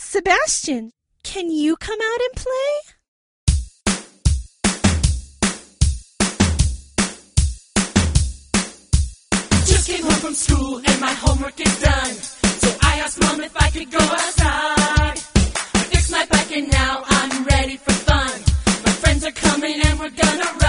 Sebastian, can you come out and play? Just came home from school and my homework is done. So I asked Mom if I could go outside. I fixed my bike and now I'm ready for fun. My friends are coming and we're gonna ride.